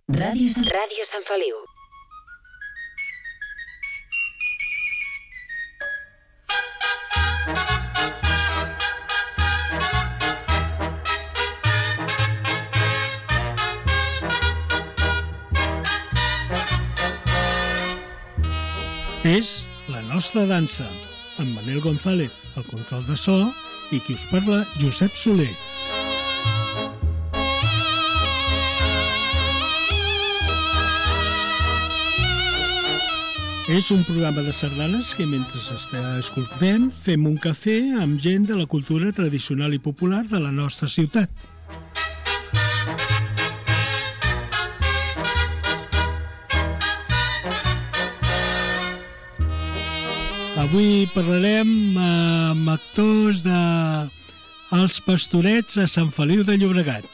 Ràdio Sant Feliu. És La Nostra Dansa, amb Manel González, al control de so, i qui us parla, Josep Soler. És un programa de sardanes que mentre escoltem fem un cafè amb gent de la cultura tradicional i popular de la nostra ciutat. Avui parlarem amb actors de Els Pastorets a Sant Feliu de Llobregat.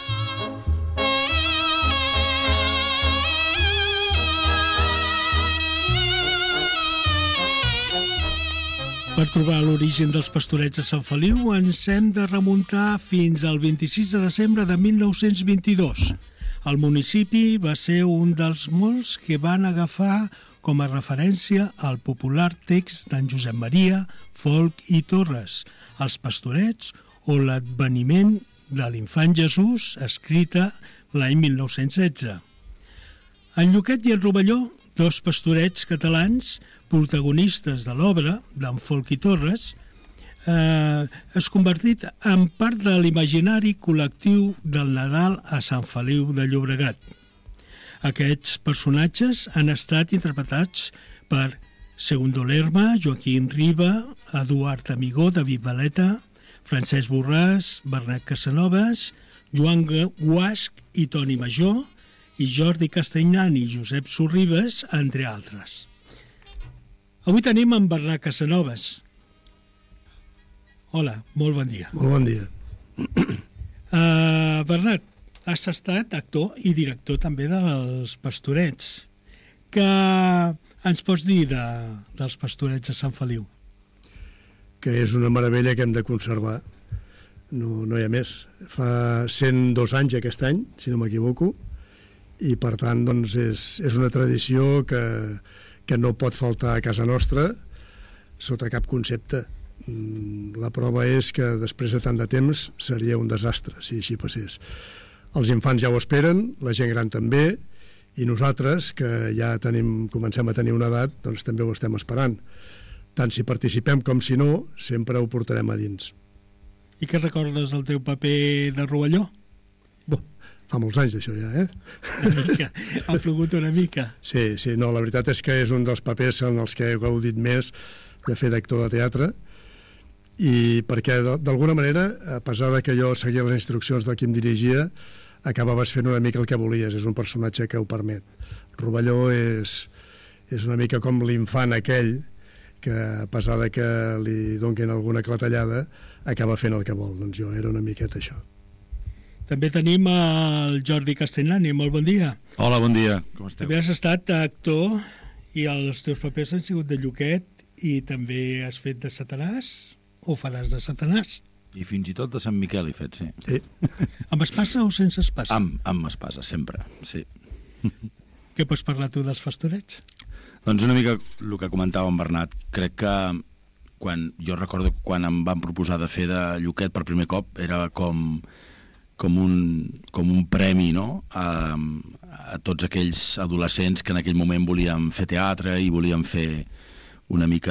Per trobar l'origen dels Pastorets a Sant Feliu ens hem de remuntar fins al 26 de desembre de 1922. El municipi va ser un dels molts que van agafar com a referència al popular text d'en Josep Maria Folch i Torres, Els Pastorets o l'adveniment de l'infant Jesús, escrita l'any 1916. En Lluquet i en Rovelló, dos pastorets catalans, protagonistes de l'obra d'en Folch i Torres, es convertit en part de l'imaginari col·lectiu del Nadal a Sant Feliu de Llobregat. Aquests personatges han estat interpretats per Segundo Lerma, Joaquim Riba, Eduard Amigó, David Valeta, Francesc Borràs, Bernat Casanovas, Joan Guasch i Toni Major, i Jordi Castellán i Josep Sorribes, entre altres. Avui tenim en Bernat Casanovas. Hola, molt bon dia. Molt bon dia. Bernat, has estat actor i director també dels Pastorets. Què ens pots dir dels Pastorets a Sant Feliu? Que és una meravella que hem de conservar. No hi ha més. Fa 102 anys aquest any, si no m'equivoco, i per tant doncs, és una tradició que no pot faltar a casa nostra sota cap concepte. La prova és que després de tant de temps seria un desastre si així passés. Els infants ja ho esperen, la gent gran també, i nosaltres, que ja comencem a tenir una edat, doncs també ho estem esperant. Tant si participem com si no, sempre ho portarem a dins. I què recordes del teu paper de Rovelló? Fa molts anys d'això ja, Una mica, ha plogut una mica. Sí, no, la veritat és que és un dels papers en els que he gaudit més de fer d'actor de teatre, i perquè d'alguna manera, a pesar de que jo seguia les instruccions del qui em dirigia, acabaves fent una mica el que volies, és un personatge que ho permet. Rovelló és una mica com l'infant aquell que, a pesar de que li donin alguna clatellada, acaba fent el que vol. Doncs jo era una miqueta això. També tenim el Jordi Castellani, molt bon dia. Hola, bon dia, com esteu? També has estat actor i els teus papers han sigut de Lluquet i també has fet de Satanàs o faràs de Satanàs? I fins i tot de Sant Miquel he fet, sí. Sí. Amb espasa o sense espasa? Amb espasa, sempre, sí. Què pots parlar tu dels Pastorets? Doncs una mica el que comentava en Bernat. Crec que jo recordo quan em van proposar de fer de Lluquet per primer cop, era com un premi, no?, a tots aquells adolescents que en aquell moment volien fer teatre i volien fer una mica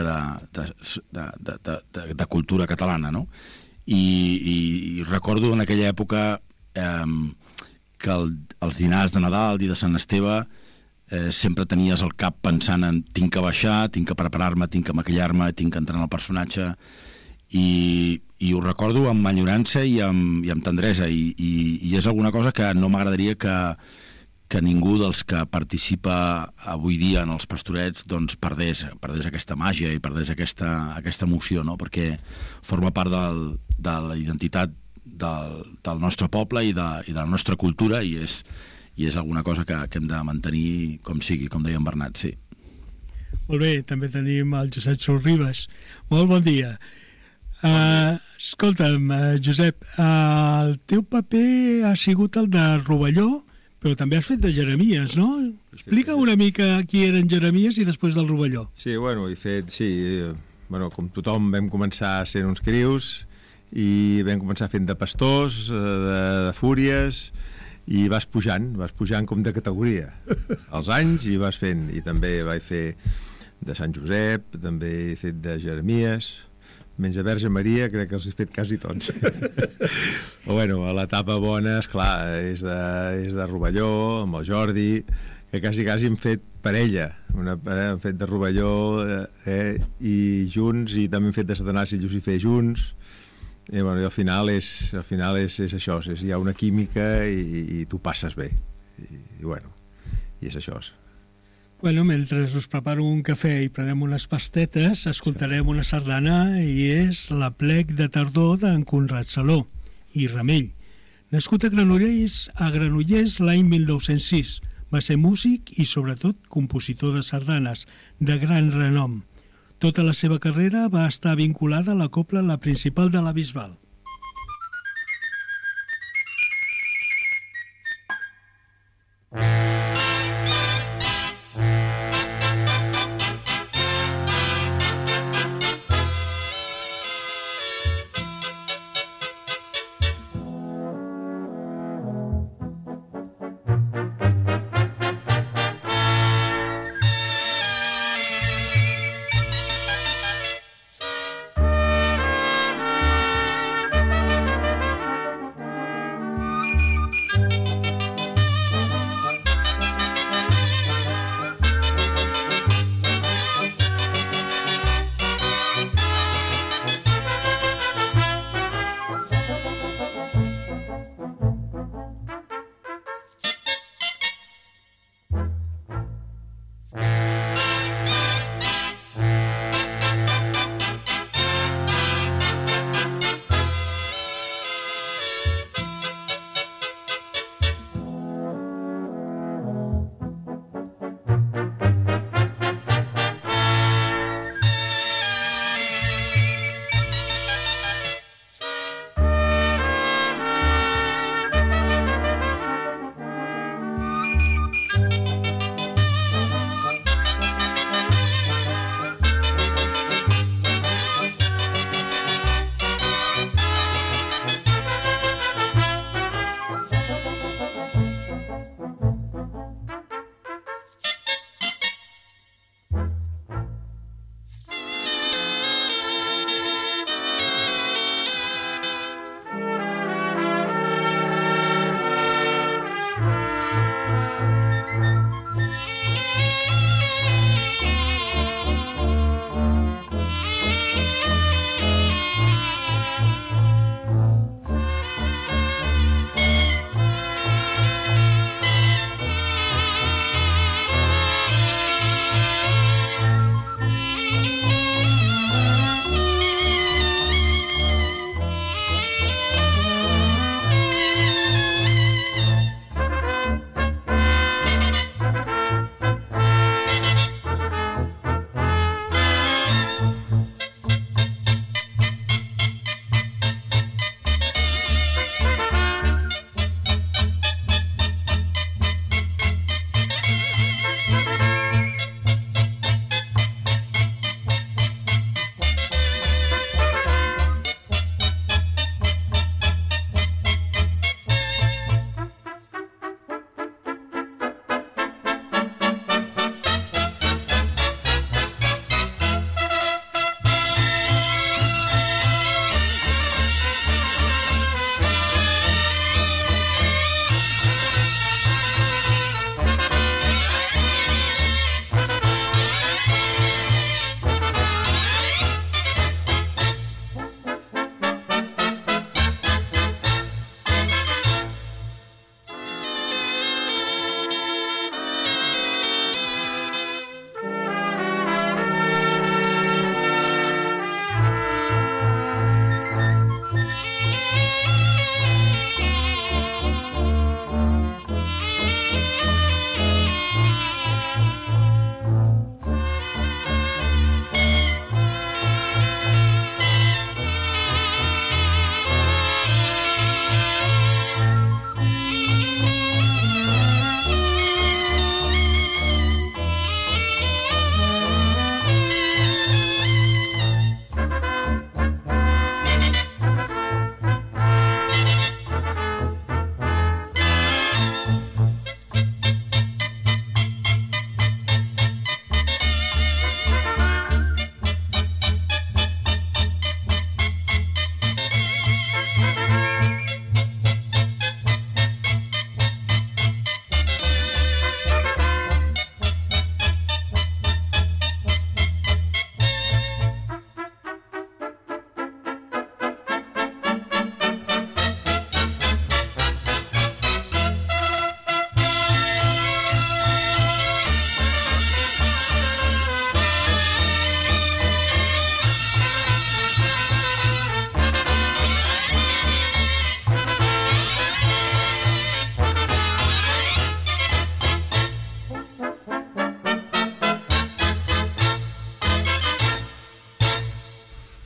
de cultura catalana, no? I recordo en aquella època que els dinars de Nadal i de Sant Esteve sempre tenies el cap pensant en tinc que baixar, tinc que preparar-me, tinc que maquillar-me, tinc que entrar en el personatge, i ho recordo amb enyorança i amb tendresa, i és alguna cosa que no m'agradaria que ningú dels que participa avui dia en els Pastorets doncs perdés aquesta màgia i perdés aquesta emoció, no? Perquè forma part de la identitat del nostre poble i de la nostra cultura, i és alguna cosa que hem de mantenir com sigui, com deia en Bernat, sí. Molt bé, també tenim el Josep Sorribes. Molt bon dia. Escolta'm, Josep, el teu paper ha sigut el de Rovelló, Però també has fet de Jeremies, no? Explica una mica qui eren Jeremies i després del Rovelló. Sí, bueno, he fet, sí, bueno, com tothom vam començar sent uns crius i vam començar fent de pastors, de fúries, i vas pujant com de categoria els anys i vas fent, i també vaig fer de Sant Josep, també he fet de Jeremies, menys de Verge Maria crec que els he fet quasi tots. Però bueno, a l'etapa bona, esclar, és de Rovelló, amb el Jordi, que quasi hem fet parella, hem fet de Rovelló i junts, i també hem fet de Satanàs i Llucifer junts, i, bueno, i al final és això, hi ha una química i tu passes bé, i bueno, i és això. Bueno, mentre us preparo un cafè i prenem unes pastetes, escoltarem una sardana, i és l'Aplec de tardor d'en Conrad Saló i Ramell. Nascut a Granollers l'any 1906, va ser músic i sobretot compositor de sardanes de gran renom. Tota la seva carrera va estar vinculada a la cobla La Principal de la Bisbal.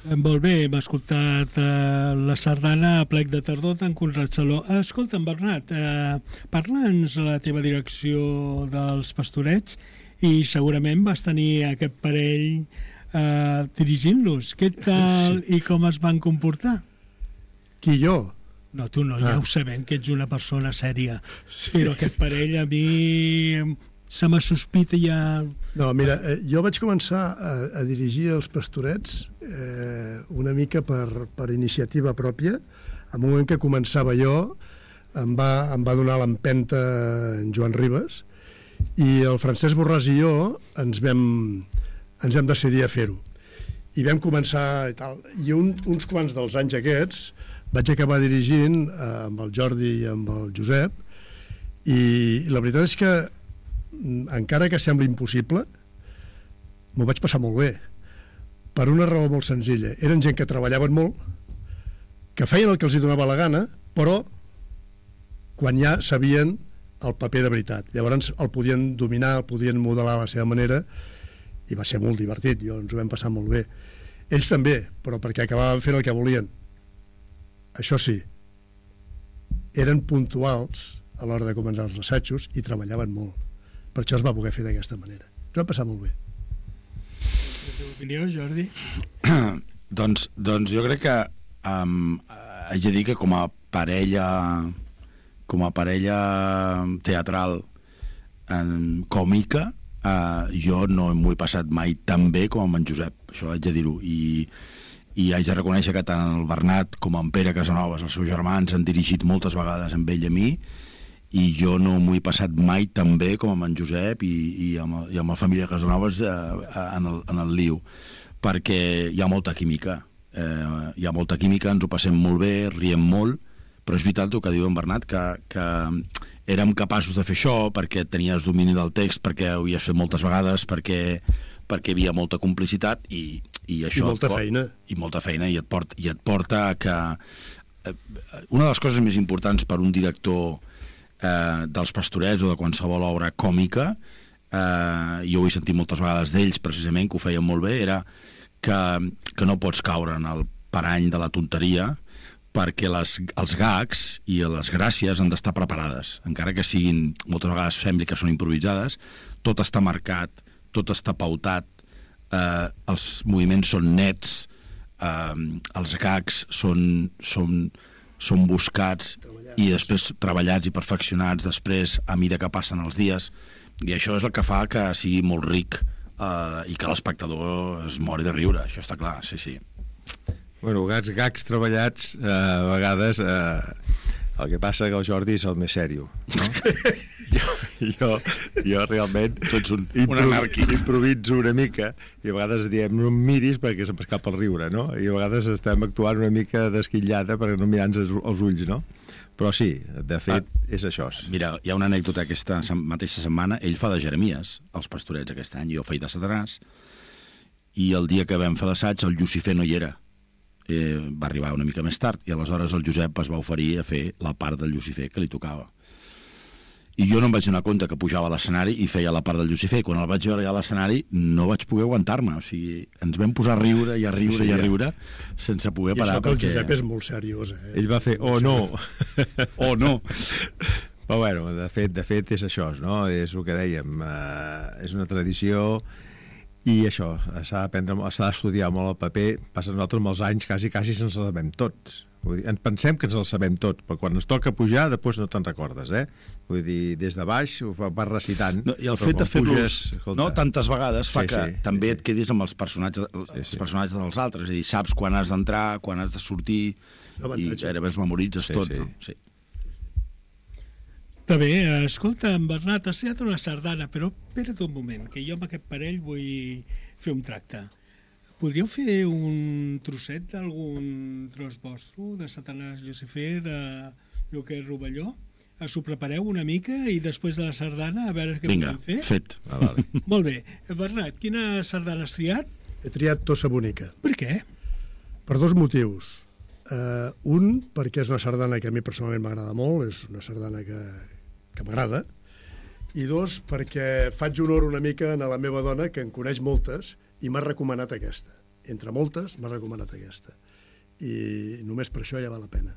Molt bé, hem escoltat la sardana a plec de tardor d'en Conrad Saló. Escolta'm, Bernat, parla'ns la teva direcció dels Pastorets i segurament vas tenir aquest parell dirigint-los. Què tal i com es van comportar? Qui, jo? No, tu no, ja ho sabem, que ets una persona sèria. Sí. Però aquest parell a mi se me sospita ja... No, mira, jo vaig començar a dirigir els Pastorets una mica per iniciativa pròpia. Al moment que començava jo em va donar l'empenta en Joan Ribes i el Francesc Borràs i jo ens vam decidir a fer-ho. I vam començar i tal. I uns quants dels anys aquests vaig acabar dirigint amb el Jordi i amb el Josep i la veritat és que encara que sembli impossible m'ho vaig passar molt bé per una raó molt senzilla. Eren gent que treballaven molt, que feien el que els hi donava la gana, però quan ja sabien el paper de veritat. Llavors el podien dominar, el podien modelar a la seva manera i va ser molt divertit, ens ho vam passar molt bé. Ells també, però perquè acabaven fent el que volien. Això sí, eren puntuals a l'hora de començar els assajos i treballaven molt. Per això es va poder fer d'aquesta manera. Ens va passar molt bé. La teva opinió, Jordi? doncs jo crec que haig de dir que com a parella teatral còmica jo no m'ho he passat mai tan bé com amb en Josep, això haig de dir-ho, i haig de reconèixer que tant el Bernat com en Pere Casanovas, els seus germans, han dirigit moltes vegades amb ell i a mi, i jo no m'ho he passat mai tan bé com amb en Josep i amb la família Casanovas en el Liu, perquè hi ha molta química, ens ho passem molt bé, riem molt, però és veritat el que diu en Bernat, que érem capaços de fer això perquè tenies domini del text, perquè ho havies fet moltes vegades, perquè hi havia molta complicitat i això... I molta feina, i et porta a que... Una de les coses més importants per un director dels Pastorets o de qualsevol obra còmica, jo ho he sentit moltes vegades d'ells precisament, que ho feien molt bé, era que no pots caure en el parany de la tonteria, perquè els gags i les gràcies han d'estar preparades, encara que siguin, moltes vegades sembli que són improvisades, tot està marcat, tot està pautat, els moviments són nets, els gags són buscats i després treballats i perfeccionats després a mida que passen els dies, i això és el que fa que sigui molt ric i que l'espectador es mori de riure, això està clar, sí. Bueno, gags treballats, a vegades el que passa que el Jordi és el més sèrio, no? jo realment improviso una mica i a vegades diem no em miris perquè se'm escapa el riure, no? I a vegades estem actuant una mica desquitllada per no mirar-nos els ulls, no? Però sí, de fet és això. Mira, hi ha una anècdota aquesta mateixa setmana, ell fa de Jeremies els Pastorets aquest any, jo faig de Satanàs, i el dia que vam fer l'assaig el Llucifer no hi era, va arribar una mica més tard, i aleshores el Josep es va oferir a fer la part del Llucifer que li tocava. I jo no em vaig donar compte que pujava a l'escenari i feia la part del Llucifer. Quan el vaig veure allà a l'escenari no vaig poder aguantar-me. O sigui, ens vam posar a riure i a riure i a riure sense poder parar. I això que el Josep és molt seriós, eh? Ell va fer, no. no. Però bueno, de fet és això, no? És el que dèiem, és una tradició i això, s'ha d'estudiar molt el paper. Passen nosaltres amb els anys quasi se'ns sabem tots. Vull dir, ens pensem que ens el sabem tot, però quan ens toca pujar, després no te'n recordes, eh? Vull dir, des de baix ho vas recitant. No, i el fet de fer-los tantes vegades fa que també et quedis amb els personatges dels altres, és a dir, saps quan has d'entrar, quan has de sortir, i gairebé els memoritzes tot. No? Sí. Està bé, escolta, en Bernat, has triat una sardana, però espera't un moment, que jo amb aquest parell vull fer un tracte. Podríeu fer un trosset d'algun tros vostre, de Satanàs Llucifer, de Lluquer Rovelló? S'ho prepareu una mica i després de la sardana a veure què podem fer? Vinga, fet. Vale. Molt bé. Bernat, quina sardana has triat? He triat Tossa Bonica. Per què? Per dos motius. Un, perquè és una sardana que a mi personalment m'agrada molt, és una sardana que m'agrada, i dos, perquè faig honor una mica a la meva dona, que en coneix moltes, i m'ha recomanat aquesta. entre moltes, m'ha recomanat aquesta. I només per això ja val la pena.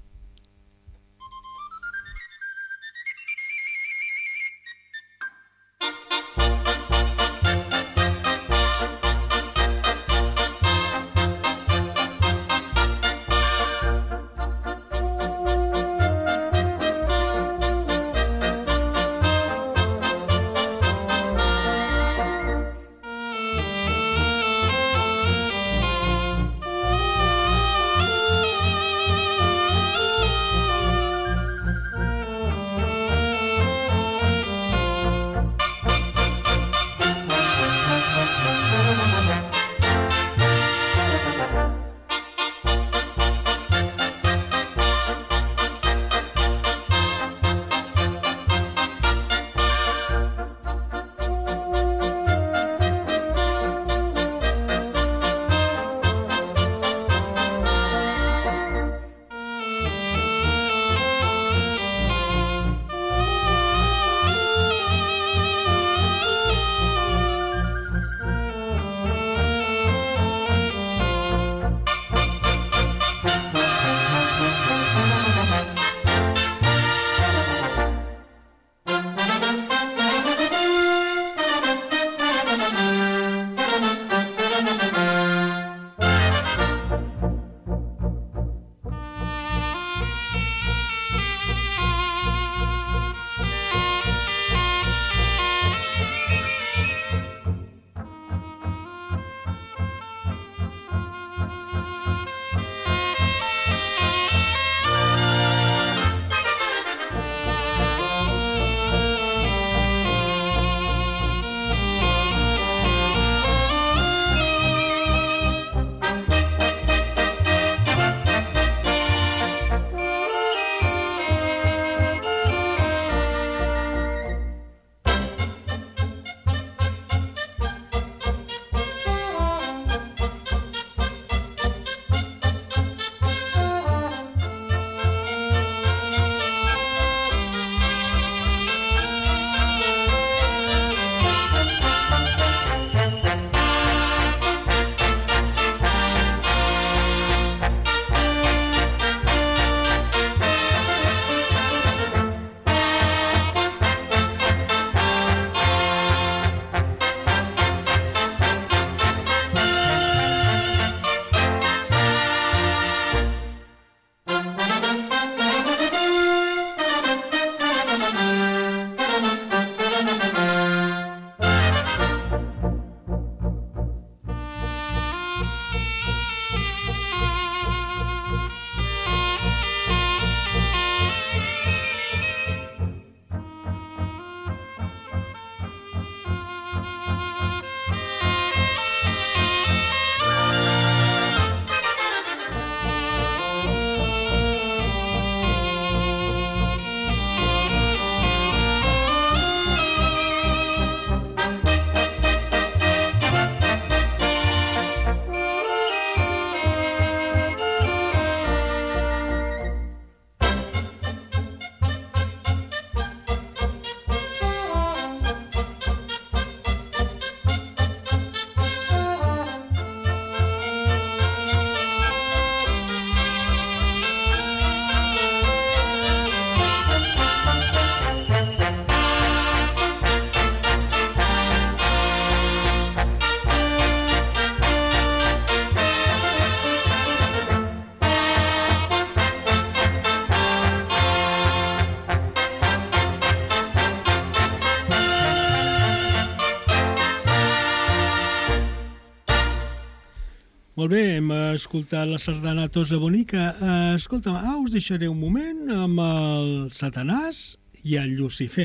Molt bé, hem escoltat la sardana Tosa Bonica. Escolta'm, us deixaré un moment amb el Satanàs i el Llucifer.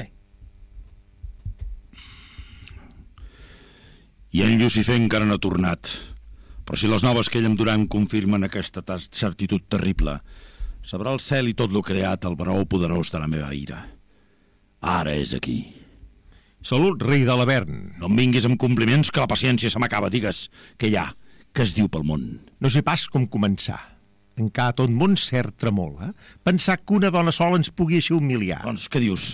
I en Llucifer encara no ha tornat. Però si les noves que ell em duran confirmen aquesta certitud terrible, sabrà el cel i tot lo creat el baró poderós de la meva ira. Ara és aquí. Salut, rei de l'Avern. No em vinguis amb compliments, que la paciència se m'acaba. Digues què hi ha, què es diu pel món. No sé pas com començar. Encara tot món cert tremol, Pensar que una dona sola ens pugui així humiliar. Doncs què dius?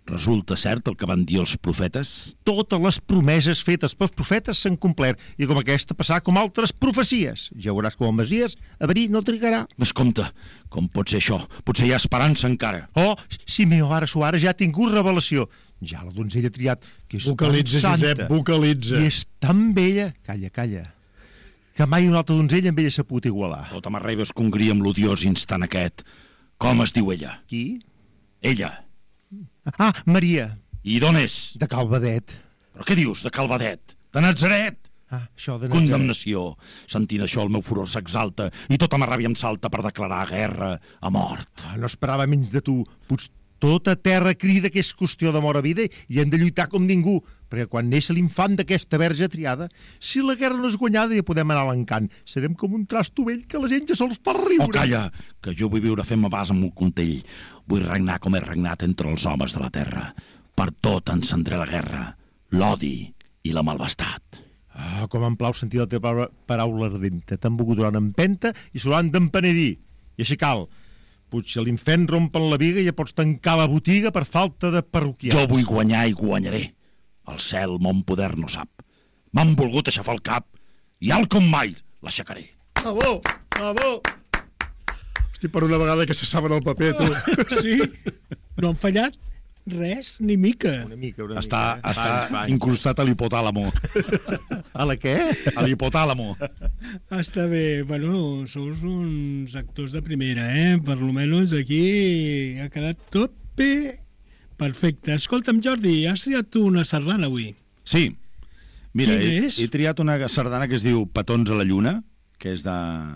Resulta cert el que van dir els profetes? Totes les promeses fetes pels profetes s'han complert, i com aquesta passarà com altres profecies. Ja veuràs com el Messies a venir no trigarà. Més compte, com pot ser això? Potser hi ha esperança encara. Oh, Simeó ara Suara ja ha tingut revelació. Ja la donzella ha triat, que és Vocalitza, tan santa, Josep, vocalitza. i és tan bella, calla, que mai una altra donzella amb ella s'ha pogut igualar. Tota Marraiba es congria amb l'odiós instant aquest. Com es diu ella? Qui? Ella. Ah, Maria. I d'on és? De Calvadet. Però què dius de Calvadet? De Natzaret? Ah, això de Natzaret. Condemnació. Sentint això, el meu furor s'exalta i tota ma ràbia em salta per declarar guerra a mort. Ah, no esperava menys de tu. Potser tota terra crida que és qüestió de mort a vida i hem de lluitar com ningú, perquè quan neix l'infant d'aquesta verge triada, si la guerra no és guanyada ja podem anar a l'encant. Serem com un trasto vell que la gent ja sols fa riure. Oh, calla, que jo vull viure fent-me bas amb el contell. Vull regnar com he regnat entre els homes de la terra. Per tot encendré la guerra, l'odi i la malvestat. Ah, com em plau sentir la teva paraula ardenta. T'han volgut donar una empenta i s'hauran d'empenedir. I així cal. Potser a l'infern rompen la viga i ja pots tancar la botiga per falta de parroquians. Jo vull guanyar i guanyaré. El cel mon poder no sap. M'han volgut aixafar el cap i alt com mai l'aixecaré. Bravo, bravo. Hosti, per una vegada que se saben el paper, tu. Sí, no han fallat res, ni mica. Una mica. Està incrustat a l'hipotàlamo. A la què? A l'hipotàlamo. Està bé, bueno, sous uns actors de primera, Per lo menos aquí ha quedat tot bé. Perfecte. Escolta'm, Jordi, has triat tu una sardana avui? Sí. Mira, Quina és? he triat una sardana que es diu Petons a la lluna, que és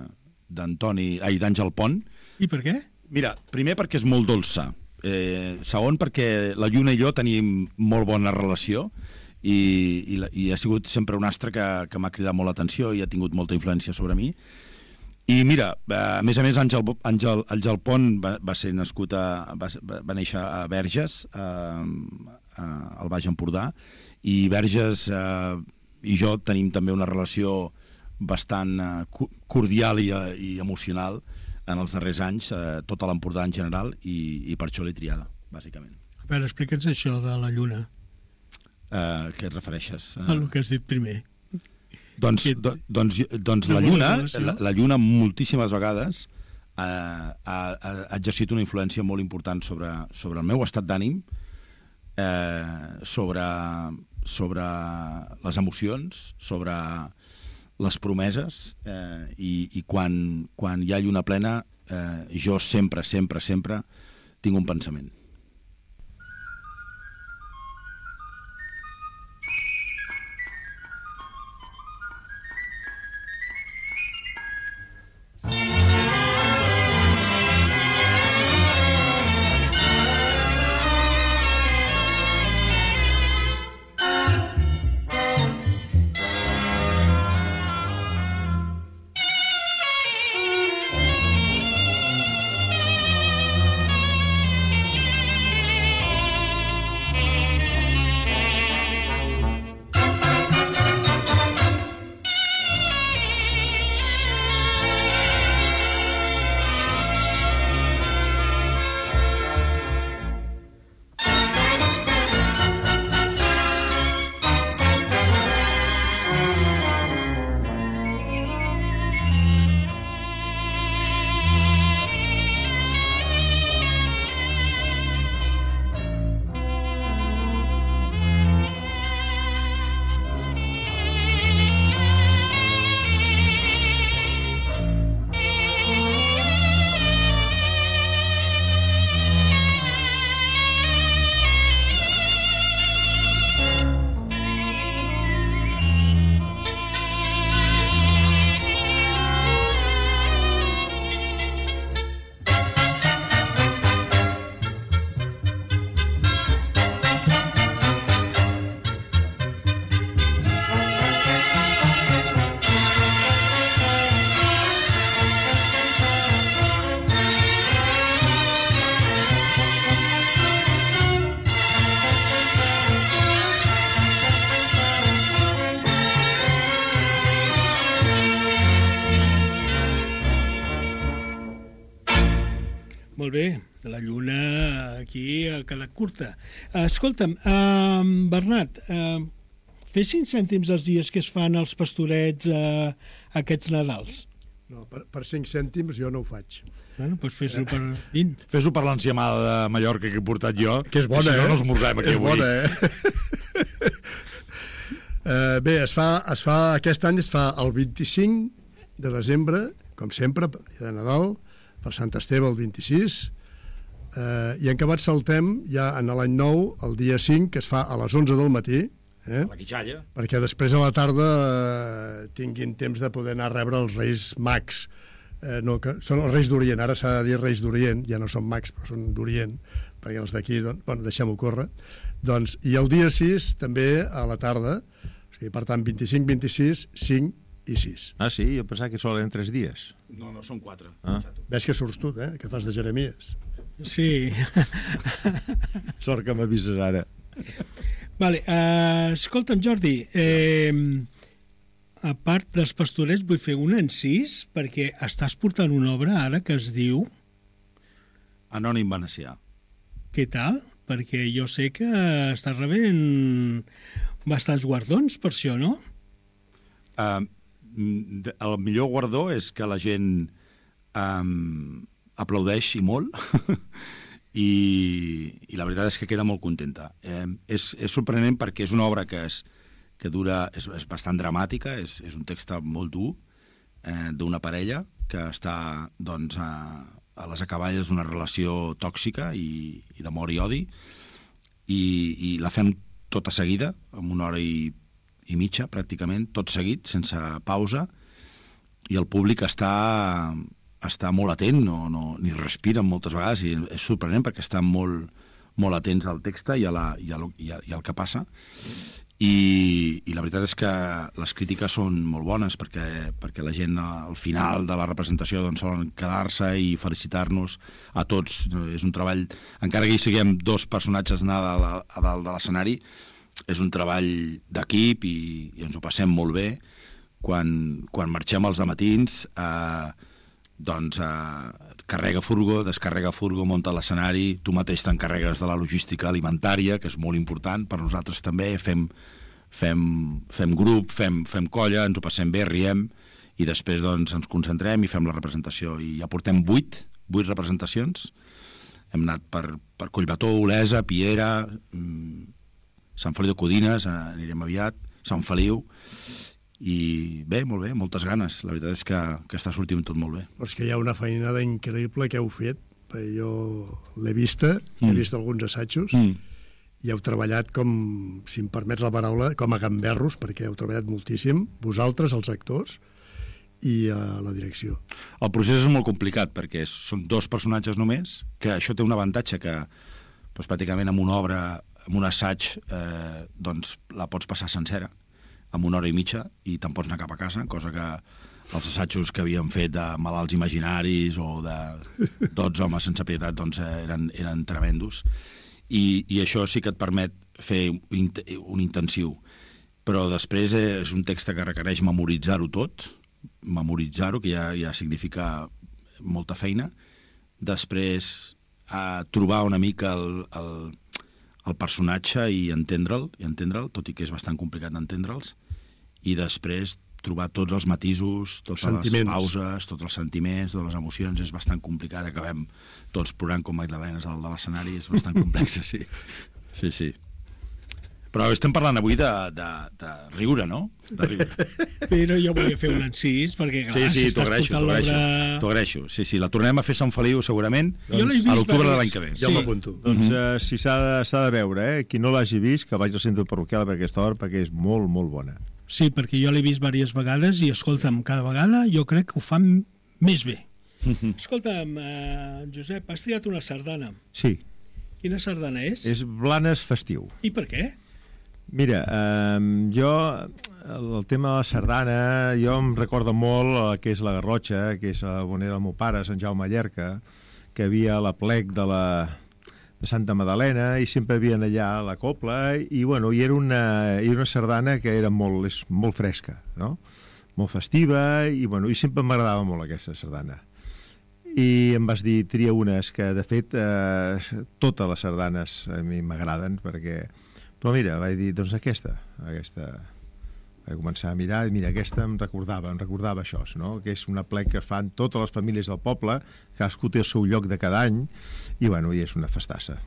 d'Àngel Pont. I per què? Mira, primer perquè és molt dolça. Segon perquè la lluna i jo tenim molt bona relació i ha sigut sempre un astre que m'ha cridat molt l'atenció i ha tingut molta influència sobre mi. I mira, a més, Àngel Pont va ser nascut va néixer a Verges, al Baix Empordà, i Verges i jo tenim també una relació bastant cordial i emocional en els darrers anys, tota l'Empordà en general, i per això l'he triada, bàsicament. A veure, explica'ns això de la lluna. Què et refereixes? A el que has dit primer. Doncs la lluna moltíssimes vegades ha exercit una influència molt important sobre el meu estat d'ànim, sobre les emocions, sobre les promeses, i quan hi ha lluna plena jo sempre tinc un pensament. Molt bé. La lluna aquí ha quedat curta. Escolta'm, Bernat, fer 5 cèntims els dies que es fan els pastorets aquests Nadals? No, per 5 cèntims jo no ho faig. Bueno, doncs fes-ho per 20. Fes-ho per l'enciamada de Mallorca que he portat jo, Que és bona, si no, eh? no esmorzem aquí És avui. bona, bé, aquest any es fa el 25 de desembre, com sempre, dia de Nadal, per Sant Esteve el 26, i en acabat saltem ja en l'any nou, el dia 5, que es fa a les 11 del matí, La quitxalla. perquè després a la tarda tinguin temps de poder anar a rebre els Reis Mags. No, que són els Reis d'Orient, ara s'ha de dir Reis d'Orient, ja no són Mags, però són d'Orient, perquè els d'aquí, bueno, deixem-ho córrer. Doncs, i el dia 6 també a la tarda, o sigui, per tant 25, 26, 5 i 6. Ah, sí? Jo pensava que solen eren 3 dies. No, són 4. Ah. Ves que surts tu, que fas de Jeremies. Sí. Sort que m'avises ara. Vale, escolta'm, Jordi, a part dels pastorets vull fer un encís perquè estàs portant una obra ara que es diu Anònim venecià. què tal? Perquè jo sé que estàs rebent bastants guardons per això, no? El millor guardó és que la gent aplaudeix i molt i la veritat és que queda molt contenta. És sorprenent perquè és una obra que dura, és bastant dramàtica, és un text molt dur d'una parella que està doncs, a les acaballes d'una relació tòxica i d'amor i odi i la fem tota seguida, en 1 hora i mitja pràcticament, tot seguit, sense pausa, i el públic està molt atent, ni respiren moltes vegades, i és sorprenent perquè estan molt, molt atents al text i al que passa. I la veritat és que les crítiques són molt bones perquè la gent al final de la representació doncs, solen quedar-se i felicitar-nos a tots. És un treball, encara que hi siguem 2 personatges a dalt de l'escenari, és un treball d'equip i ens ho passem molt bé. Quan marxem els dematins, carrega furgo, descarrega furgo, munta l'escenari, tu mateix t'encarregues de la logística alimentària, que és molt important per nosaltres també, fem grup, fem colla, ens ho passem bé, riem, i després doncs, ens concentrem i fem la representació. I ja portem 8 representacions, hem anat per Collbató, Olesa, Piera, Sant Feliu de Codines, anirem aviat, Sant Feliu, i bé, molt bé, moltes ganes. La veritat és que està sortint tot molt bé. Però és que hi ha una feinada increïble que heu fet, perquè jo l'he vista, he vist alguns assajos, i heu treballat com, si em permets la paraula, com a gamberros, perquè heu treballat moltíssim, vosaltres, els actors, i la direcció. El procés és molt complicat, perquè són 2 personatges només, que això té un avantatge que doncs, pràcticament en una obra, en un assaig, doncs la pots passar sencera, en 1 hora i mitja, i te'n pots anar cap a casa, cosa que els assajos que havíem fet de Malalts Imaginaris o de 12 homes sense pietat doncs, eren tremendos. I això sí que et permet fer un intensiu. Però després és un text que requereix memoritzar-ho tot, que ja significa molta feina. Després trobar una mica el personatge i entendre'l, tot i que és bastant complicat d'entendre'ls, i després trobar tots els matisos, totes les pauses, tots els sentiments, totes les emocions, és bastant complicat, acabem tots plorant com magdalenes al de l'escenari, és bastant complex, sí. Sí. Però estem parlant avui de riure, no? De riure. Però jo volia fer un encís, perquè clar, sí, si estàs portant l'obra... T'ho agraeixo. Sí, la tornem a fer Sant Feliu, segurament, a l'octubre de l'any que ve. Ja m'apunto. Doncs si s'ha de veure, qui no l'hagi vist, que vagi al centre parroquial per aquesta hora, perquè és molt, molt bona. Sí, perquè jo l'he vist diverses vegades i, escolta'm, cada vegada jo crec que ho fan més bé. Escolta'm, Josep, has triat una sardana. Sí. Quina sardana és? És Blanes Festiu. I per què? Mira, jo, el tema de la sardana, jo em recordo molt que és la Garrotxa, que és on era el meu pare, Sant Jaume Llerca, que havia la plec de Santa Madalena i sempre havien allà la copla i era una sardana que era molt fresca, no? Molt festiva i sempre m'agradava molt aquesta sardana. i em vas dir tria unes que de fet totes les sardanes a mi m'agraden, però mira, vaig dir doncs aquesta vaig començar a mirar i mira, aquesta em recordava això, no? Que és un aplec que fan totes les famílies del poble, cadascú té el seu lloc de cada any i bueno, i és una festassa.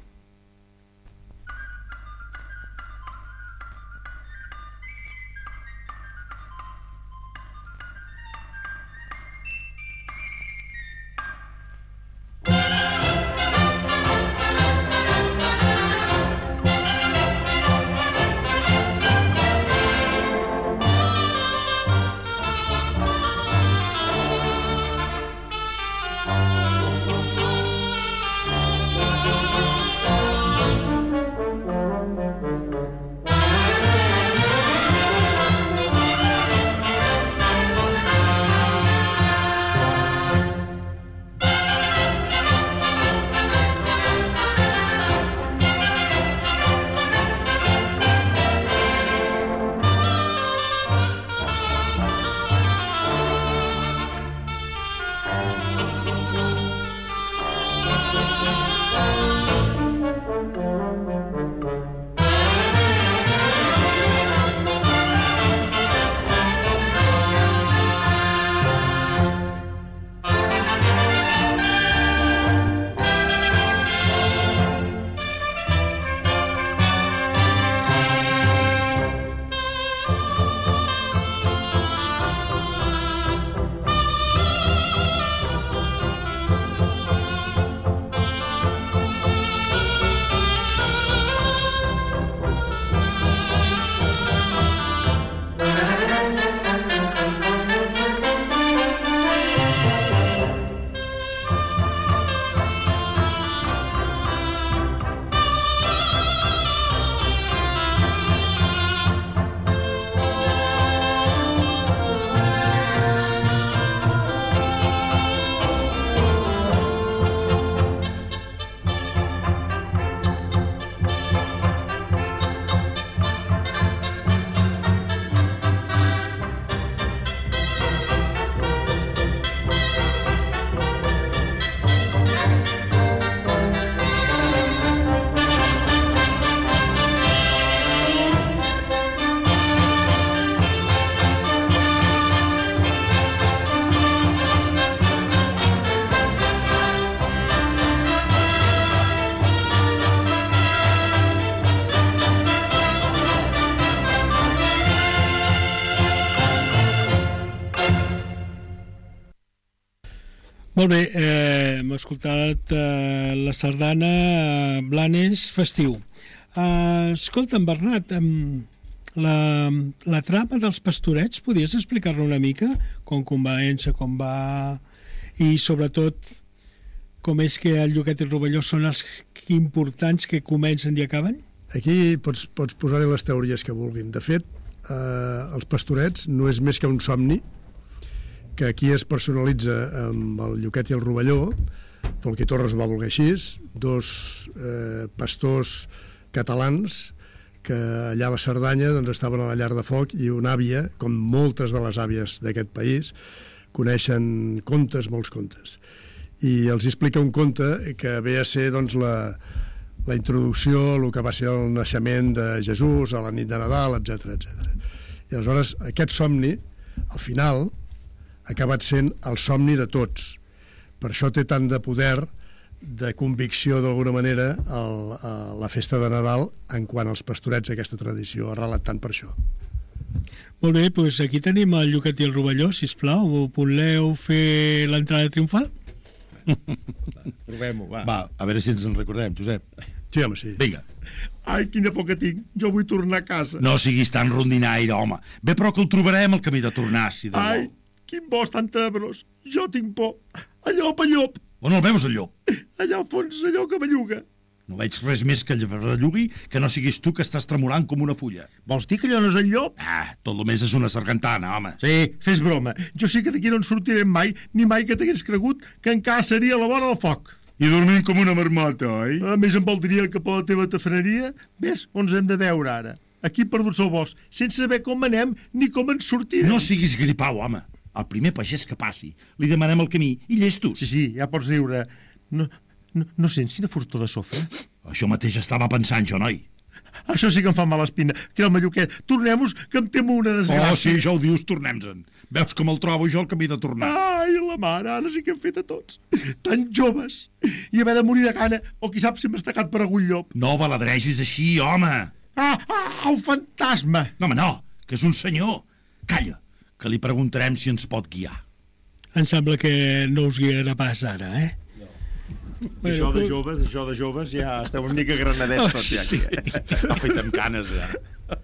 Molt bé, hem escoltat la sardana Blanes Festiu. Escolta'm, Bernat, la trama dels Pastorets, podies explicar-ne una mica? Com comença, com va, i sobretot com és que el Lluquet i el Rovelló són els importants que comencen i acaben? Aquí pots posar-hi les teories que vulguin. De fet, els Pastorets no és més que un somni que aquí es personalitza amb el Lluquet i el Rovelló. Folchi Torres ho va voler així, dos pastors catalans que allà a la Cerdanya doncs, estaven a la llar de foc, i una àvia, com moltes de les àvies d'aquest país, coneixen contes, molts contes. I els explica un conte que ve a ser doncs, la introducció, el que va ser el naixement de Jesús a la nit de Nadal, etc. I aleshores aquest somni, al final, ha acabat sent el somni de tots. Per això té tant de poder, de convicció d'alguna manera, la festa de Nadal en quant als Pastorets, aquesta tradició, arrelat tant per això. Molt bé, doncs aquí tenim el Lluquet i el Rovelló, sisplau, voleu fer l'entrada triomfal? Provem-ho, va. Va, a veure si ens en recordem, Josep. Sí, home, sí. Vinga. Ai, quina por que tinc, jo vull tornar a casa. No siguis tan rondinaire, home. Bé, però que el trobarem al camí de tornar, si de Ai, quin bosc tan tenebrós. Jo tinc por. A llop. On el veus, el llop? Allà al fons, allò que belluga. No veig res més que llugui que no siguis tu que estàs tremolant com una fulla. Vols dir que allò no és el llop? Ah, tot només és una sargantana, home. Sí, fes broma. Jo sé que d'aquí no en sortirem mai, ni mai que t'hagués cregut que encara seria a la vora del foc. I dormint com una marmota, oi? A més, em voldria cap a la teva tafaneria. Ves, on ens hem de veure ara? Aquí perduts al bosc, sense saber com anem ni com ens sortirem. No siguis gripau, home. Al primer pagès que passi, li demanem el camí i llestos. Sí, ja pots riure. No sents quina fortó de sofre? Això mateix estava pensant jo, noi. Això sí que em fa mala espina. Creu-me, Lluquet, tornem-nos, que em temo una desgràcia. Oh, sí, ja ho dius, tornem-se'n. Veus com el trobo jo el camí de tornar. Ai, la mare, ara sí que hem fet a tots. Tan joves. I haver de morir de gana, o qui sap si hem estacat per algun llop. No baladregis així, home. Un fantasma. No, home, no, que és un senyor. Calla, que li preguntarem si ens pot guiar. Em sembla que no us guiarà pas ara, eh? Això de joves, ja esteu una mica granadets tots ja aquí. Ha fet amb canes, ja.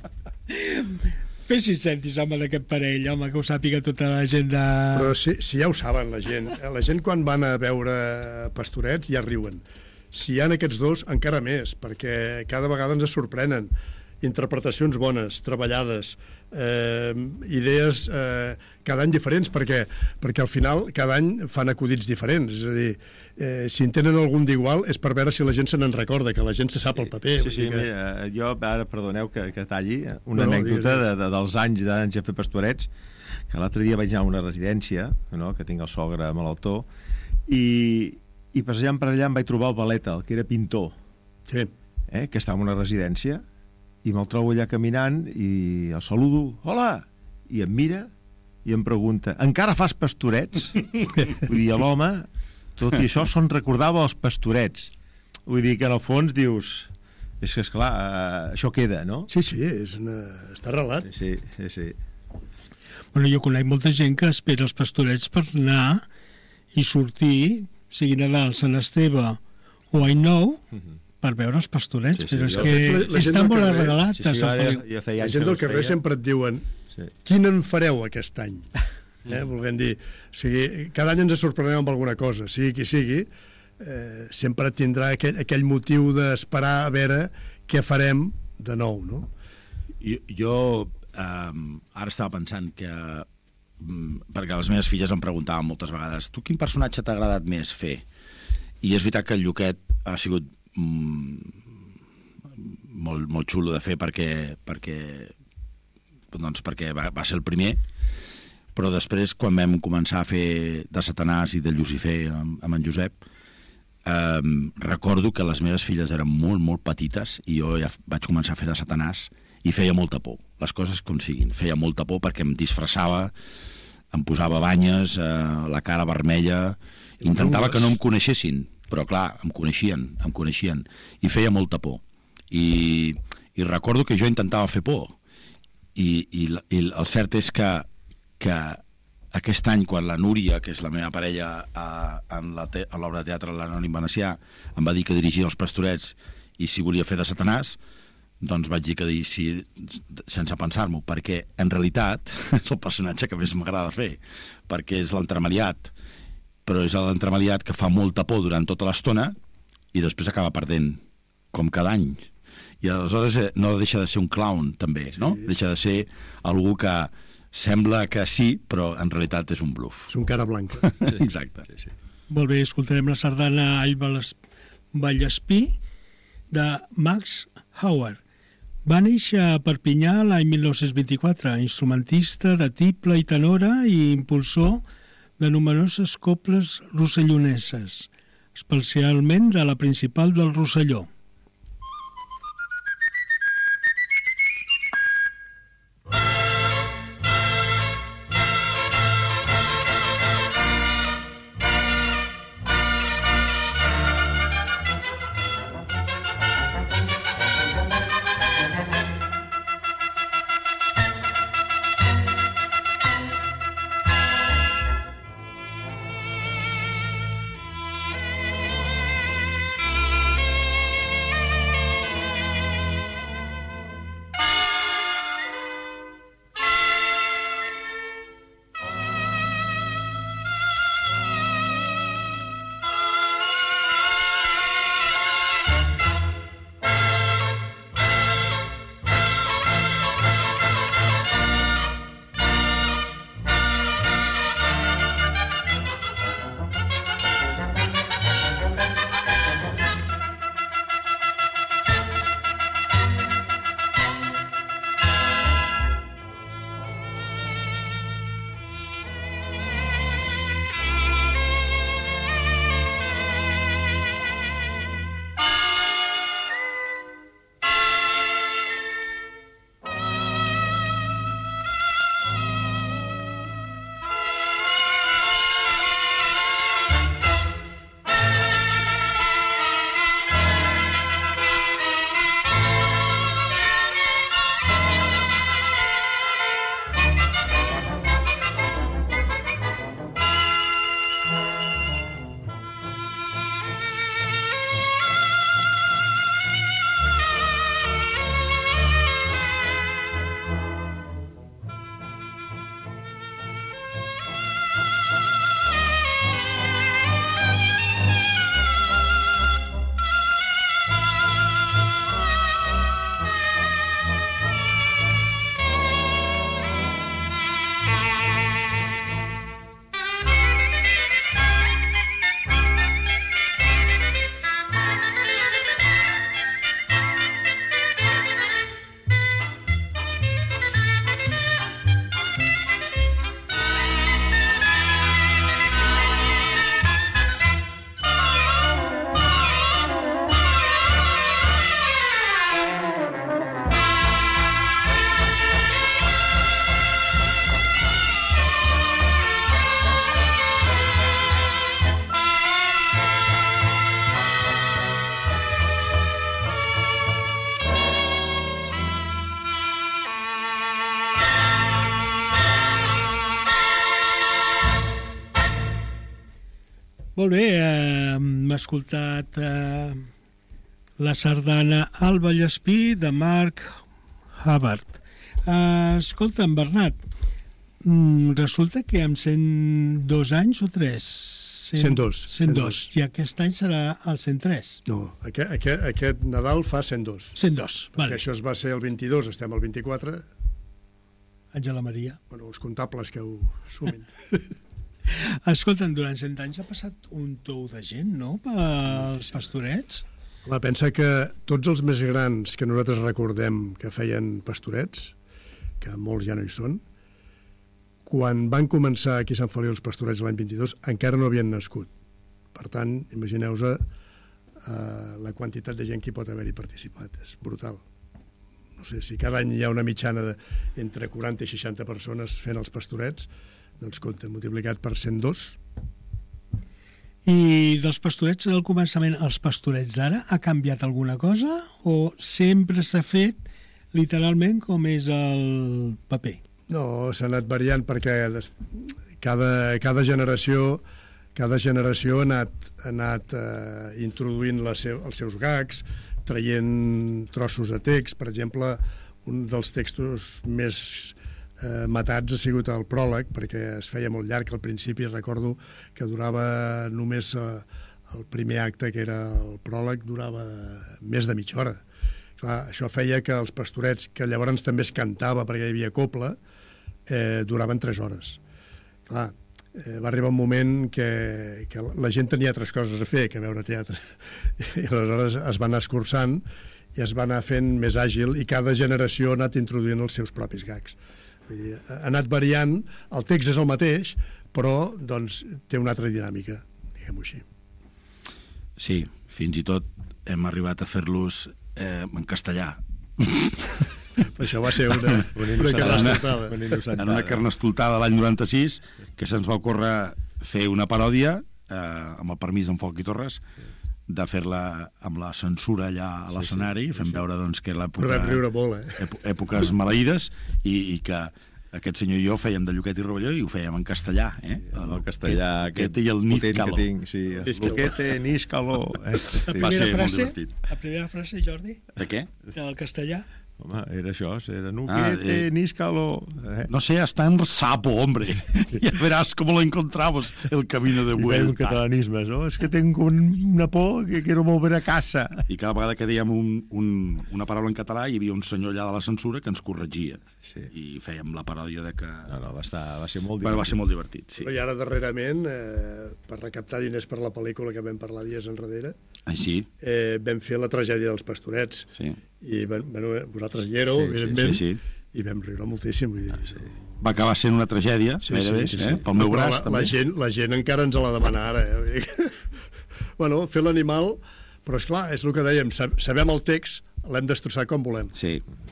Fes 6 cèntims, home, d'aquest parell, home, que ho sàpiga tota la gent de... Però si ja ho saben, la gent. La gent quan van a veure Pastorets ja riuen. Si hi ha aquests dos, encara més, perquè cada vegada ens sorprenen. Interpretacions bones, treballades, idees cada any diferents, perquè al final cada any fan acudits diferents. És a dir, si en tenen algun d'igual és per veure si la gent se n'en recorda, que la gent se sap el paper. Sí, mira, jo ara, perdoneu que talli, una anècdota dels anys de fer Pastorets, que l'altre dia vaig anar a una residència, no?, que tinc el sogre malaltó, i passejant per allà em vaig trobar el Valeta, el que era pintor, sí, que estava en una residència, i me'l trobo allà caminant i el saludo, hola, i em mira i em pregunta, encara fas Pastorets? Vull dir, l'home, tot i això, se'n recordava els Pastorets. Vull dir que en el fons dius, és que esclar, això queda, no? Sí, està arrelat. Sí. Bueno, jo conec molta gent que espera els Pastorets per anar i sortir, sigui Nadal, Sant Esteve o Any Nou, per veure els Pastorets, però és que està molt arregalat a Sant Feliu. La gent del carrer sempre et diuen quin en fareu aquest any? Volguem dir, o sigui, cada any ens sorprenem amb alguna cosa, sigui qui sigui, sempre tindrà aquell motiu d'esperar a veure què farem de nou, no? Jo ara estava pensant que perquè les meves filles em preguntaven moltes vegades, tu quin personatge t'ha agradat més fer? I és veritat que el Lluquet ha sigut molt xulo de fer perquè va ser el primer, però després quan vam començar a fer de Satanàs i de Llucifer amb en Josep, recordo que les meves filles eren molt petites i jo ja vaig començar a fer de Satanàs i feia molta por, les coses com siguin, feia molta por perquè em disfressava, em posava banyes, la cara vermella, intentava que no em coneixessin, però clar, em coneixien i feia molta por i recordo que jo intentava fer por i el cert és que aquest any quan la Núria, que és la meva parella a l'obra de teatre l'Anònim Venecià, em va dir que dirigia els Pastorets i si volia fer de Satanàs, doncs vaig dir que sí, sense pensar-m'ho, perquè en realitat és el personatge que més m'agrada fer, perquè és l'entremaliat, però és l'entremaliat que fa molta por durant tota l'estona i després acaba perdent, com cada any. I aleshores no deixa de ser un clown, també, no? Sí. Deixa de ser algú que sembla que sí, però en realitat és un bluff. És un cara blanca. Exacte. Sí. Molt bé, escoltarem la sardana All Vallespí de Max Howard. Va néixer a Perpinyà l'any 1924, instrumentista de tible i tenora i impulsor de numeroses coples rosselloneses, especialment de la principal del Rosselló. Molt bé, hem escoltat la sardana Al Vallespí de Mark Hubbard. Escolta'm, Bernat, resulta que amb 102 anys o 3? 102. 102. I aquest any serà el 103. No, aquest Nadal fa 102. 102, Perquè vale. això es va ser el 22, estem al 24. Àngela Maria. Bueno, els comptables que ho sumin. Escolta'm, durant 100 anys ha passat un tou de gent, no?, pels pastorets. Home, pensa que tots els més grans que nosaltres recordem que feien pastorets, que molts ja no hi són, quan van començar aquí a Sant Feliu els pastorets l'any 22 encara no havien nascut. Per tant, imagineu-vos la quantitat de gent que hi pot haver-hi participat. És brutal. No sé, si cada any hi ha una mitjana entre 40 i 60 persones fent els pastorets, doncs compte, multiplicat per 102. I dels pastorets del començament als pastorets d'ara ha canviat alguna cosa o sempre s'ha fet literalment com és el paper? No, s'ha anat variant perquè cada generació ha anat introduint els seus gags, traient trossos de text. Per exemple, un dels textos més matats ha sigut el pròleg, perquè es feia molt llarg al principi. Recordo que durava només el primer acte, que era el pròleg, durava més de mitja hora. Clar, això feia que els pastorets, que llavors també es cantava perquè hi havia copla, duraven 3 hores. Clar, va arribar un moment que la gent tenia altres coses a fer que veure teatre. I aleshores es va anar escurçant i es va anar fent més àgil i cada generació ha anat introduint els seus propis gags. Vull dir, ha anat variant, el text és el mateix, però doncs, té una altra dinàmica, diguem-ho així. Sí, fins i tot hem arribat a fer-los en castellà. Això va ser una carnestoltada. En una carnestoltada l'any 96, que se'ns va ocórrer fer una paròdia, amb el permís d'en Folc i Torres, de fer-la amb la censura allà a l'escenari, fent veure doncs, que Però vam riure molt, èpoques maleïdes, i que aquest senyor i jo fèiem de Lluquet i Rovelló i ho fèiem en castellà, el castellà aquest i el Nízcalo. Sí, Luquete, Nízcalo. Va ser molt divertit. La primera frase, Jordi? De què? Del castellà? Home, era això, era Nuquete, Nízcalo. No sé, está en sapo, hombre. Ya verás cómo lo encontramos el camino de I vuelta. un catalanisme, no? És que tengo una por que quiero volver a casa. I cada vegada que dèiem una paraula en català hi havia un senyor allà de la censura que ens corregia. Sí. I fèiem la paròdia de que... No, va ser molt divertit. Bueno, va ser molt divertit, sí. I ara darrerament, per recaptar diners per la pel·lícula que vam parlar dies enrere, Així, vam fer la tragèdia dels pastorets. sí. I bueno, vosaltres hi éreu, evidentment, sí. I vam riure moltíssim. Vull dir, Va acabar sent una tragèdia, gairebé, pel meu braç, també. La gent encara ens la demana ara. Vull dir, bueno, fer l'animal, però esclar, és el que dèiem, sabem el text, l'hem destrossat com volem. Sí.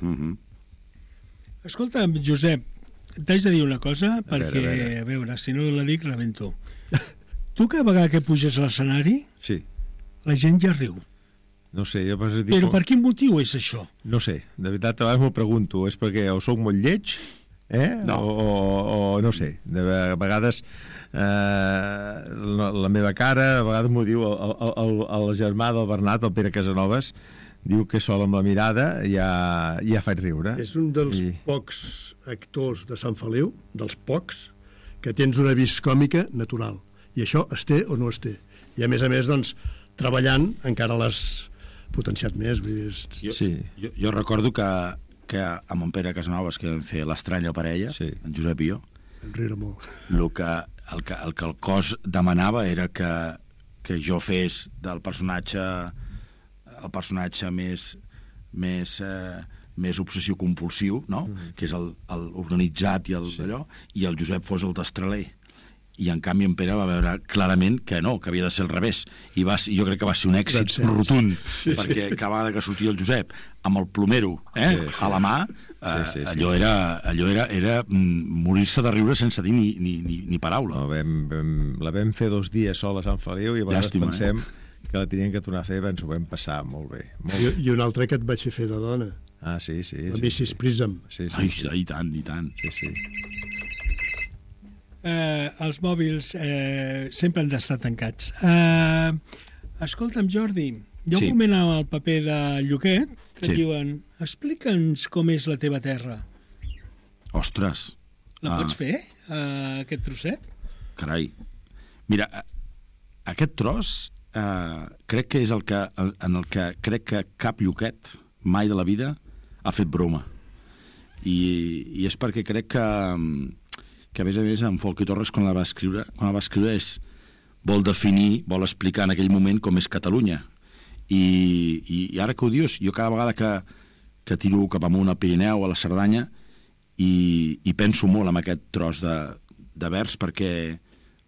Escolta, Josep, t'haig de dir una cosa, perquè, a veure, si no la dic, rebento. Tu cada vegada que puges a l'escenari, Sí. la gent ja riu. No sé, jo dir... Però per quin motiu és això? No sé, de veritat, a vegades m'ho pregunto. És perquè o soc molt lleig, No. o no sé. De vegades la meva cara, a vegades m'ho diu el germà del Bernat, el Pere Casanovas, diu que sol amb la mirada ja faig riure. És un dels pocs actors de Sant Feliu, dels pocs, que tens una vis còmica natural. I això es té o no es té. I a més, doncs, treballant encara l'has potenciat més. Vull dir, Jo recordo que amb en Pere Casanovas, que vam fer l'Estranya Parella, en Josep i jo, vam riure molt. el que el cos demanava era que jo fes del personatge el personatge més obsessiu-compulsiu, no? Que és l'organitzat i el Josep fos el destraler. I en canvi en Pere va veure clarament que no, que havia de ser al revés, i jo crec que va ser un èxit rotund, perquè cada vegada que sortia el Josep amb el plomero a la mà, allò era morir-se de riure sense dir ni paraula. La vam fer 2 dies sol a Sant Feliu i a vegades pensem que la tenien que tornar a fer, ens ho vam passar molt bé. I un altre que et vaig fer de dona. Ah, sí. La Mrs. Prism. I tant. Sí. els mòbils sempre han d'estar tancats. Escolta'm, Jordi, hi ha un moment al paper de Lluquet que diuen, explica'ns com és la teva terra. Ostres! La pots fer, aquest trosset? Carai. Mira, aquest tros crec que és en el que crec que cap Lluquet mai de la vida ha fet broma. I és perquè crec que a més en Folchi Torres quan la va escriure vol definir, vol explicar en aquell moment com és Catalunya. I ara que ho dius, jo cada vegada que tiro cap amunt al Pirineu, a la Cerdanya, i penso molt en aquest tros de vers perquè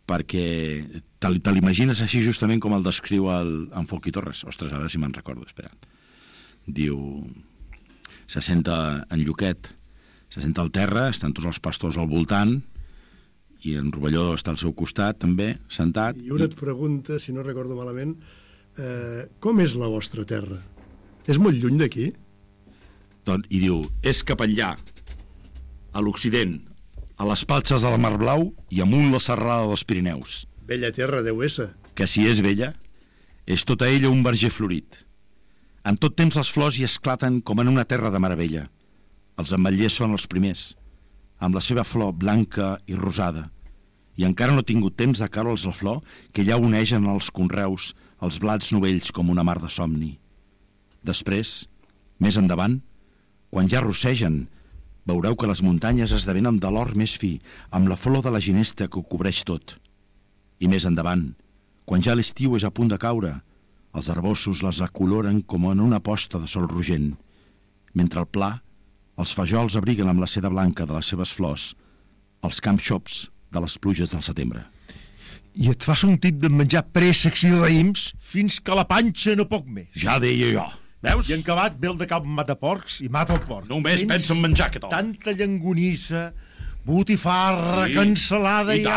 te l'imagines així justament com el descriu en Folchi Torres. Ostres, a veure si me'n recordo, espera. Diu, se senta en Lluquet, se senta al terra, estan tots els pastors al voltant, i en Rovelló està al seu costat també, sentat. I una et pregunta, si no recordo malament, com és la vostra terra? És molt lluny d'aquí? I diu, és cap enllà, a l'Occident, a les platges del Mar Blau i amunt la serrada dels Pirineus. Bella terra deu ésser. Que si és bella, és tota ella un verger florit. En tot temps les flors hi esclaten com en una terra de meravella. Els ametllers són els primers, amb la seva flor blanca i rosada, i encara no ha tingut temps de caure'ls la flor que ja unegen els conreus els blats novells com una mar de somni. Després, més endavant, quan ja rossegen, veureu que les muntanyes esdevenen de l'or més fi, amb la flor de la ginesta que ho cobreix tot. I més endavant, quan ja l'estiu és a punt de caure, els arbossos les acoloren com en una posta de sol rogent, mentre al pla els fajols abriguen amb la seda blanca de les seves flors els camps xops de les pluges del setembre. I et fas un tip de menjar préssecs i raïms fins que la panxa no poc més. Ja deia jo. Veus? I en acabat ve el de cap mataporcs i mata el porc. Només pensa en menjar aquest home. Tanta llangonissa, botifarra, cansalada i...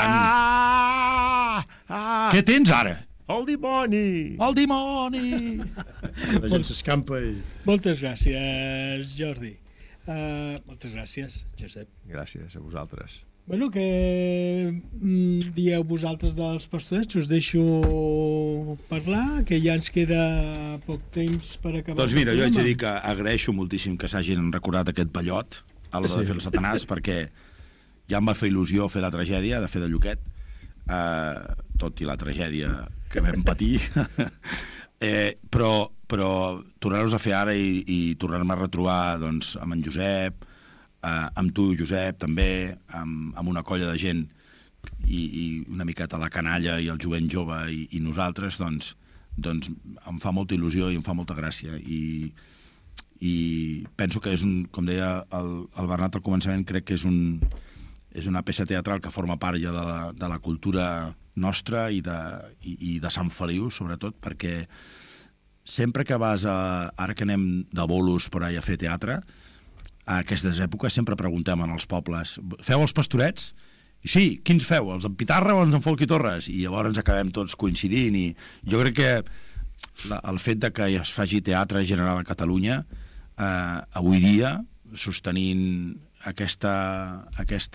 Què tens ara? El dimoni! El dimoni! La gent s'escampa i... Moltes gràcies, Jordi. Moltes gràcies, Josep. Gràcies a vosaltres. Bueno, què dieu vosaltres dels pastorets? Us deixo parlar, que ja ens queda poc temps per acabar. Doncs mira, jo haig de dir que agraeixo moltíssim que s'hagin recordat aquest ballot a l'hora de fer el Satanàs, perquè ja em va fer il·lusió fer la tragèdia, de fer de Lluquet, tot i la tragèdia que vam patir, però tornar-los a fer ara i tornar-me a retrobar doncs, amb en Josep, amb tu, Josep, també, amb una colla de gent i una miqueta la canalla i el jovent jove i nosaltres, doncs em fa molta il·lusió i em fa molta gràcia. I penso que és com deia el Bernat al començament, crec que és una peça teatral que forma part ja de la cultura nostra i de Sant Feliu, sobretot, perquè sempre que vas ara que anem de bolos per ahí a fer teatre, a aquestes èpoques sempre preguntem als pobles, feu els pastorets? I sí, quins feu? Els en Pitarra o els en Folchi Torres? I llavors ens acabem tots coincidint i jo crec que el fet de que es faci teatre general a Catalunya avui dia, sostenint aquesta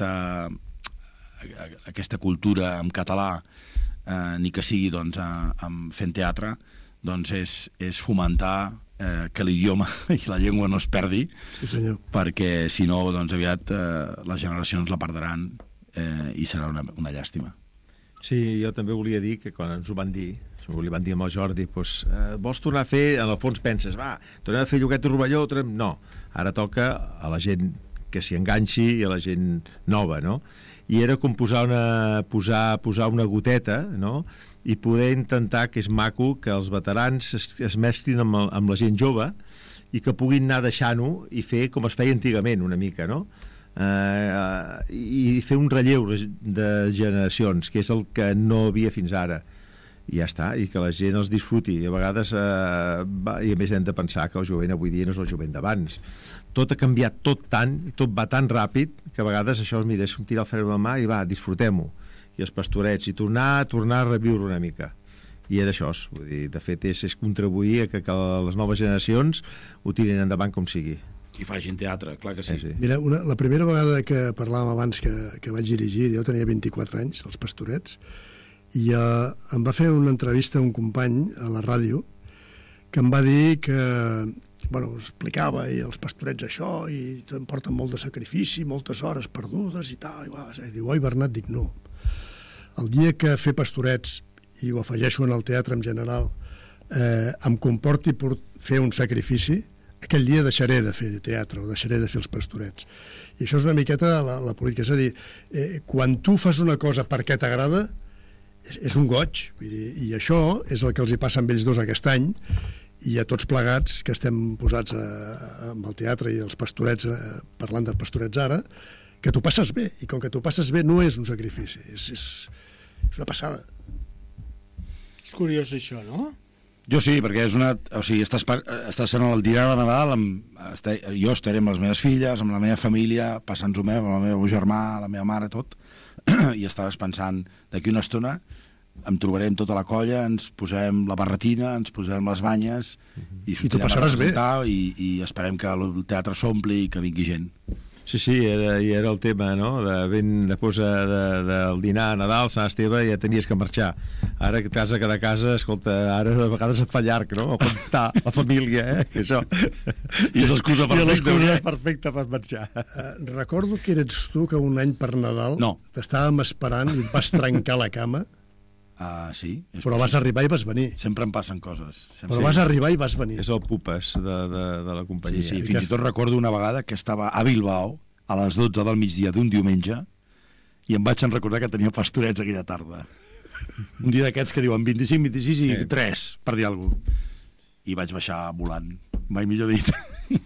cultura en català, ni que sigui doncs, fent teatre, doncs és fomentar que l'idioma i la llengua no es perdi, sí, senyor. Perquè si no, doncs aviat les generacions la perdran i serà una llàstima. Sí, jo també volia dir que quan ens ho van dir, li van dir amb el Jordi, doncs, vols tornar a fer, en el fons penses, va, tornem a fer Lluquet i Rovelló, no, ara toca a la gent que s'hi enganxi i a la gent nova, no? I era com posar una goteta, no?, i poder intentar, que és maco, que els veterans es mesclin amb la gent jove i que puguin anar deixant-ho i fer com es feia antigament una mica, no? I fer un relleu de generacions, que és el que no havia fins ara. I ja està, i que la gent els disfruti. I a vegades, i a més hem de pensar que el jovent avui dia no és el jovent d'abans. Tot ha canviat tot va tan ràpid, que a vegades això, mira, és com tirar el ferro de la mà i va, disfrutem-ho. I els pastorets, i tornar a reviure una mica. I era això, vull dir, de fet és contribuir a que les noves generacions ho tirin endavant com sigui. I facin teatre, clar que sí. Mira, la primera vegada que parlàvem abans que vaig dirigir, jo tenia 24 anys, els Pastorets, i em va fer una entrevista un company a la ràdio que em va dir que, explicava i els Pastorets això, i em porten molt de sacrifici, moltes hores perdudes i tal, i diu, oi Bernat, dic no. El dia que fer Pastorets, i ho afegeixo en el teatre en general, em comporti per fer un sacrifici, aquell dia deixaré de fer teatre o deixaré de fer els Pastorets. I això és una miqueta la política, és a dir, quan tu fas una cosa perquè t'agrada, és un goig, vull dir, i això és el que els hi passa amb ells dos aquest any, i a tots plegats que estem posats amb el teatre i els Pastorets, parlant dels Pastorets ara, que t'ho passes bé, i com que t'ho passes bé no és un sacrifici, és una passada. És curiós això, no? Jo sí, perquè és una... O sigui, estàs en el dinar de Nadal, jo estaré amb les meves filles, amb la meva família, passant-ho bé, amb el meu germà, la meva mare, tot, i estaves pensant, d'aquí una estona em trobarem tota la colla, ens posem la barretina, ens posem les banyes, i t'ho passaràs bé. I esperem que el teatre s'ompli i que vingui gent. Sí, era el tema, no? Després del dinar a Nadal, Sant Esteve, ja tenies que marxar. Ara que t'has de quedar a casa, escolta, ara a vegades et fa llarg, no? O comptar la família, que això... I és l'excusa perfecta. I l'excusa perfecta per marxar. Recordo que eres tu que un any per Nadal t'estàvem esperant i et vas trencar la cama. Sí. Però vas arribar i vas venir. Sempre em passen coses. Però vas arribar i vas venir. És el Pupes de la companyia. Sí, fins i tot recordo una vegada que estava a Bilbao a les 12 del migdia d'un diumenge i em vaig recordar que tenia Pastorets aquella tarda. Un dia d'aquests que diuen 25, 26 i 3, per dir alguna cosa. I vaig baixar volant. Mai millor dit.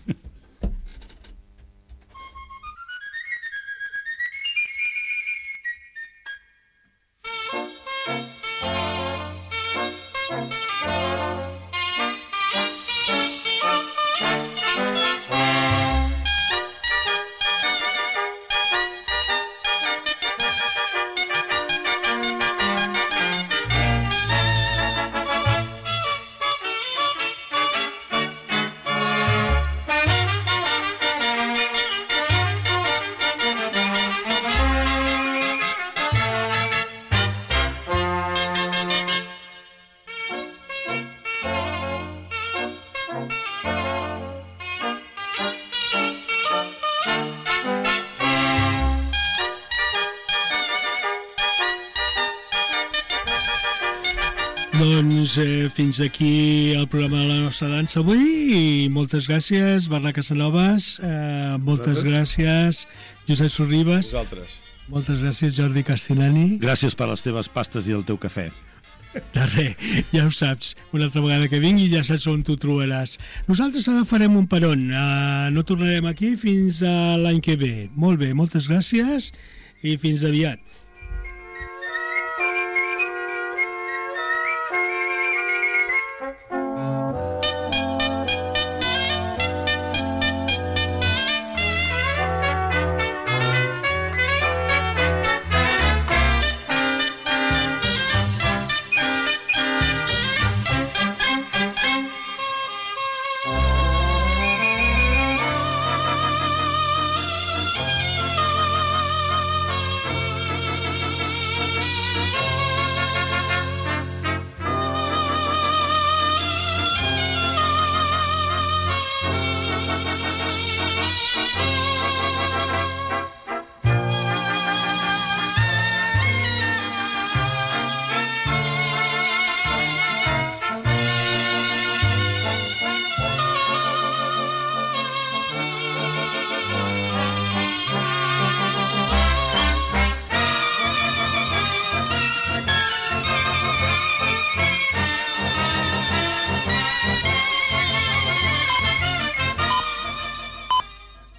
Doncs fins aquí el programa de la nostra dansa avui i moltes gràcies, Bernat Casanovas, moltes gràcies, Josep Sorribas. Vosaltres. Moltes gràcies, Jordi Castellani. Gràcies per les teves pastes i el teu cafè. De res, ja ho saps, una altra vegada que vingui ja saps on t'ho trobaràs. Nosaltres ara farem un peron, no tornarem aquí fins a l'any que ve. Molt bé, moltes gràcies i fins aviat.